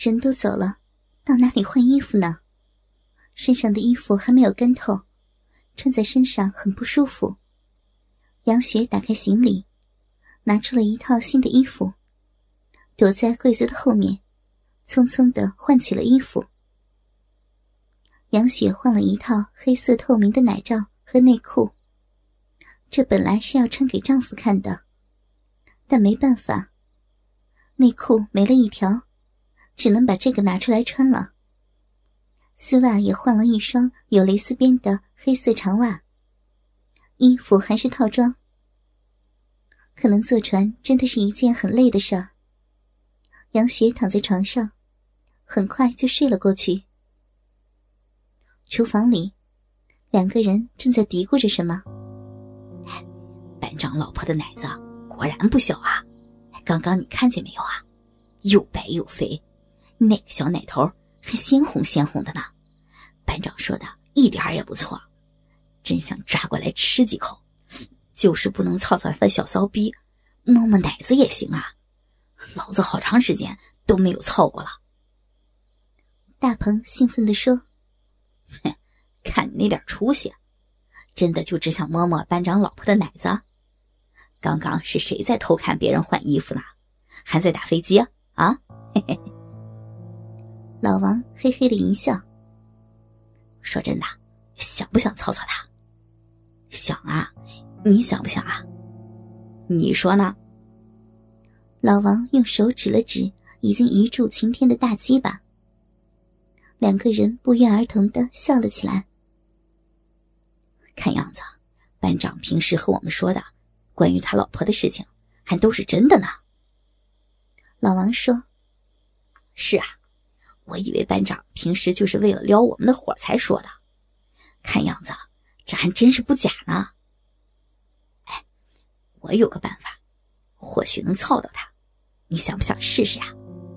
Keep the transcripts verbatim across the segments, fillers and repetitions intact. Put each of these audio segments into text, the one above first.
人都走了，到哪里换衣服呢？身上的衣服还没有干透，穿在身上很不舒服。杨雪打开行李，拿出了一套新的衣服，躲在柜子的后面，匆匆地换起了衣服。杨雪换了一套黑色透明的奶罩和内裤，这本来是要穿给丈夫看的，但没办法，内裤没了一条，只能把这个拿出来穿了。丝袜也换了一双有蕾丝边的黑色长袜，衣服还是套装。可能坐船真的是一件很累的事儿。杨雪躺在床上，很快就睡了过去。厨房里，两个人正在嘀咕着什么。 哎，班长老婆的奶子果然不小啊，刚刚你看见没有啊？又白又肥，那个小奶头还鲜红鲜红的呢。班长说的一点也不错，真想抓过来吃几口，就是不能操操他的小骚逼，摸摸奶子也行啊。老子好长时间都没有操过了。 大鹏兴奋地说： 哼，看你那点出息，真的就只想摸摸班长老婆的奶子？刚刚是谁在偷看别人换衣服呢？还在打飞机啊？啊，嘿嘿。 老王嘿嘿的一笑。 说真的，想不想操操他？想啊，你想不想啊？你说呢？ 老王用手指了指已经一柱擎天的大鸡巴，两个人不约而同地笑了起来。 看样子，班长平时和我们说的关于他老婆的事情，还都是真的呢。 老王说： 是啊，我以为班长平时就是为了撩我们的火才说的，看样子这还真是不假呢。哎，我有个办法，或许能操到他，你想不想试试啊？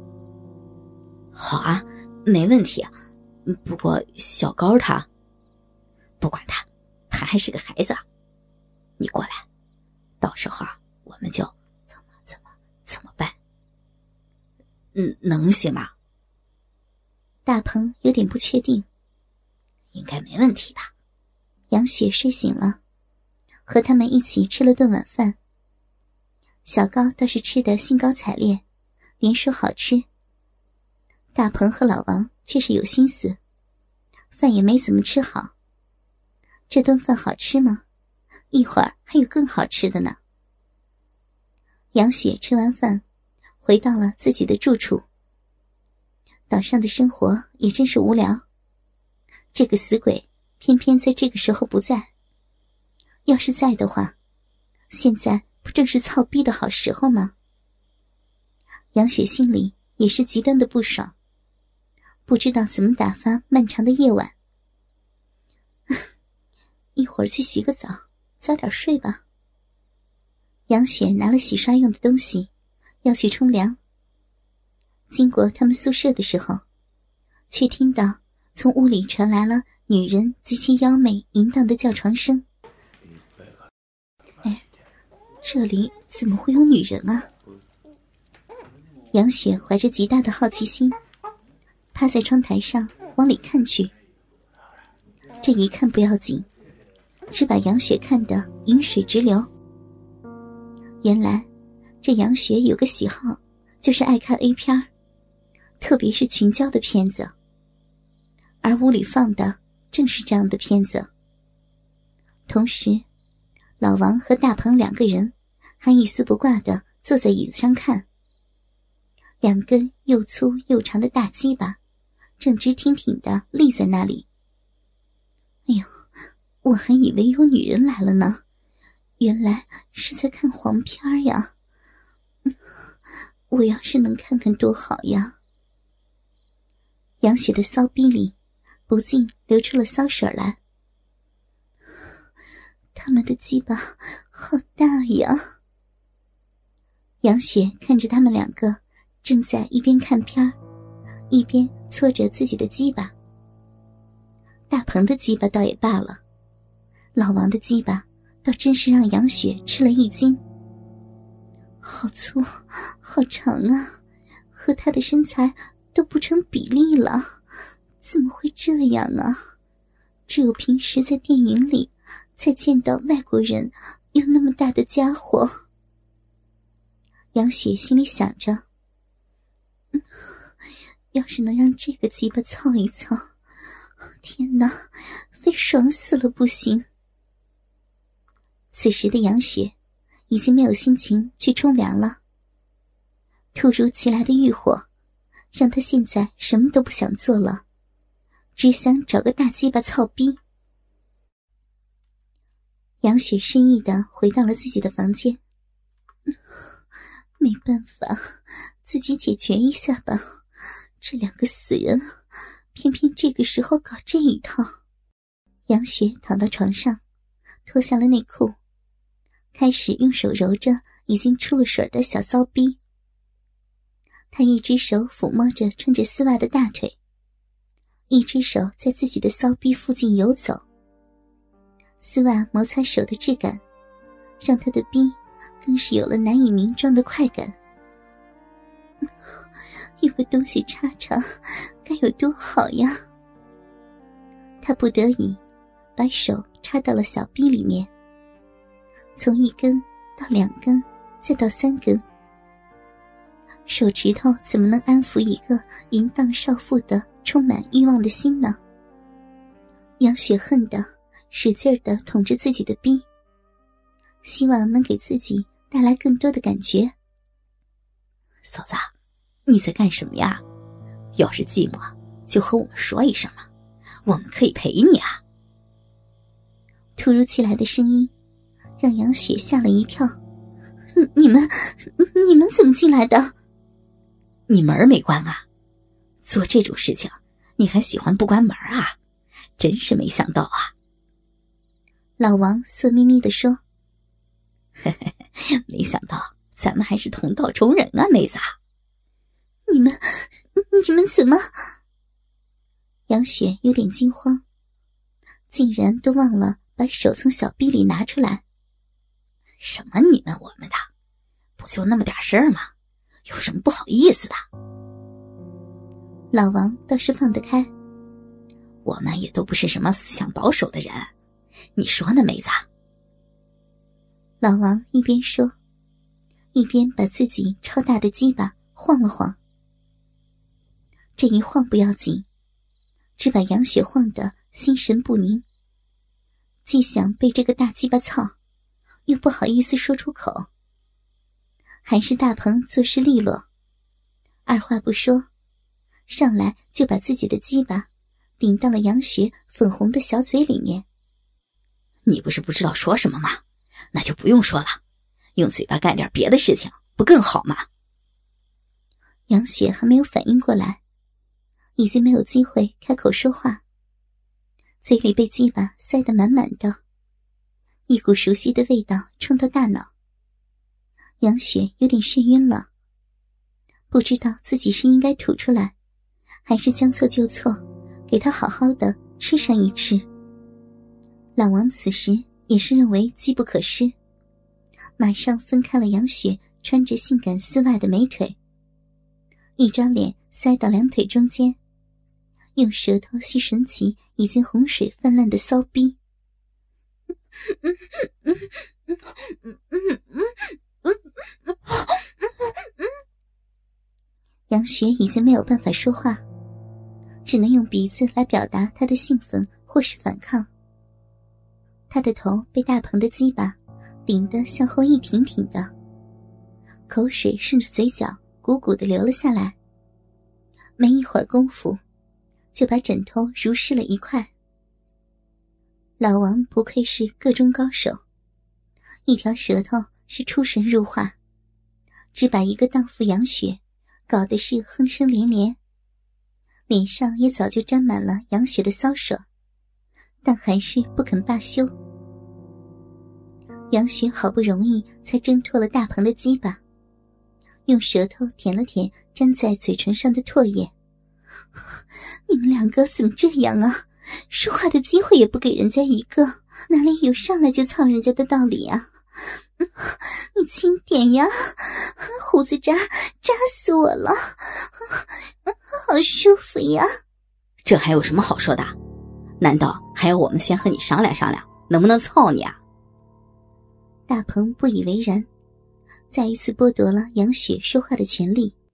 好啊，没问题。不过小高他，不管他，他还是个孩子。你过来，到时候啊，我们就怎么怎么怎么办？嗯，能行吗？ 大鹏有点不确定。 应该没问题的。 杨雪睡醒了，和他们一起吃了顿晚饭。小高倒是吃得兴高采烈，连说好吃。大鹏和老王却是有心思，饭也没怎么吃好。这顿饭好吃吗？一会儿还有更好吃的呢。杨雪吃完饭，回到了自己的住处。岛上的生活也真是无聊，这个死鬼偏偏在这个时候不在。要是在的话，现在不正是操逼的好时候吗？杨雪心里也是极端的不爽，不知道怎么打发漫长的夜晚。一会儿去洗个澡，早点睡吧。杨雪拿了洗刷用的东西，要去冲凉。经过他们宿舍的时候，却听到从屋里传来了女人极其妖媚淫荡的叫床声。哎，这里怎么会有女人啊？杨雪怀着极大的好奇心，趴在窗台上往里看去。这一看不要紧，只把杨雪看得饮水直流。原来这杨雪有个喜好，就是爱看 A 片，特别是群交的片子，而屋里放的正是这样的片子。同时，老王和大鹏两个人还一丝不挂地坐在椅子上看。两根又粗又长的大鸡巴正直挺挺地立在那里。哎呦，我还以为有女人来了呢，原来是在看黄片呀。我要是能看看多好呀。杨雪的骚逼里不禁流出了骚水来。他们的鸡巴好大呀。杨雪看着他们两个正在一边看片一边搓着自己的鸡巴。大鹏的鸡巴倒也罢了，老王的鸡巴倒真是让杨雪吃了一惊。好粗好长啊，和他的身材都不成比例了，怎么会这样啊？只有平时在电影里才见到外国人有那么大的家伙。杨雪心里想着，嗯，要是能让这个鸡巴操一操，天哪，非爽死了不行。此时的杨雪已经没有心情去冲凉了，突如其来的欲火让她现在什么都不想做了，只想找个大鸡巴操逼。杨雪深意地回到了自己的房间，没办法，自己解决一下吧，这两个死人偏偏这个时候搞这一套。杨雪躺到床上，脱下了内裤，开始用手揉着已经出了水的小骚逼。她一只手抚摸着穿着丝袜的大腿，一只手在自己的骚逼附近游走。丝袜摩擦手的质感让她的逼更是有了难以名状的快感。有个东西插插该有多好呀。她不得已把手插到了小逼里面，从一根到两根再到三根，手指头怎么能安抚一个淫荡少妇的充满欲望的心呢？杨雪恨得使劲地捅着自己的逼，希望能给自己带来更多的感觉。 嫂子，你在干什么呀？要是寂寞就和我们说一声嘛，我们可以陪你啊。 突如其来的声音让杨雪吓了一跳，你们你们怎么进来的？ 你门没关啊？做这种事情你还喜欢不关门啊？真是没想到啊。 老王色眯眯地说， 嘿嘿，没想到咱们还是同道中人啊，妹子。 你们你们怎么？杨雪有点惊慌，竟然都忘了把手从小臂里拿出来。 什么你们我们的，不就那么点事儿吗？有什么不好意思的？ 老王倒是放得开， 我们也都不是什么思想保守的人，你说呢，妹子？ 老王一边说，一边把自己超大的鸡巴晃了晃。这一晃不要紧，只把杨雪晃得心神不宁，既想被这个大鸡巴操，又不好意思说出口。还是大鹏做事利落，二话不说，上来就把自己的鸡巴顶到了杨雪粉红的小嘴里面。 你不是不知道说什么吗？那就不用说了，用嘴巴干点别的事情不更好吗？ 杨雪还没有反应过来，已经没有机会开口说话，嘴里被鸡巴塞得满满的，一股熟悉的味道冲到大脑。杨雪有点眩晕了，不知道自己是应该吐出来，还是将错就错，给他好好的吃上一吃。老王此时也是认为机不可失，马上分开了杨雪穿着性感丝袜的美腿，一张脸塞到两腿中间，用舌头吸吮起已经洪水泛滥的骚逼。杨雪已经没有办法说话，只能用鼻子来表达她的兴奋或是反抗。她的头被大鹏的鸡巴顶得向后一挺挺的，口水顺着嘴角鼓鼓地流了下来，没一会儿功夫就把枕头濡湿了一块。老王不愧是个中高手，一条舌头是出神入化，只把一个荡妇杨雪搞得是哼声连连，脸上也早就沾满了杨雪的骚手，但还是不肯罢休。杨雪好不容易才挣脱了大鹏的鸡巴，用舌头舔了舔粘在嘴唇上的唾液。你们两个怎么这样啊？说话的机会也不给人家一个，哪里有上来就操人家的道理啊？ 你轻点呀，胡子扎扎死我了，好舒服呀。 这还有什么好说的？难道还要我们先和你商量商量能不能操你啊？ 大鹏不以为然，再一次剥夺了杨雪说话的权利。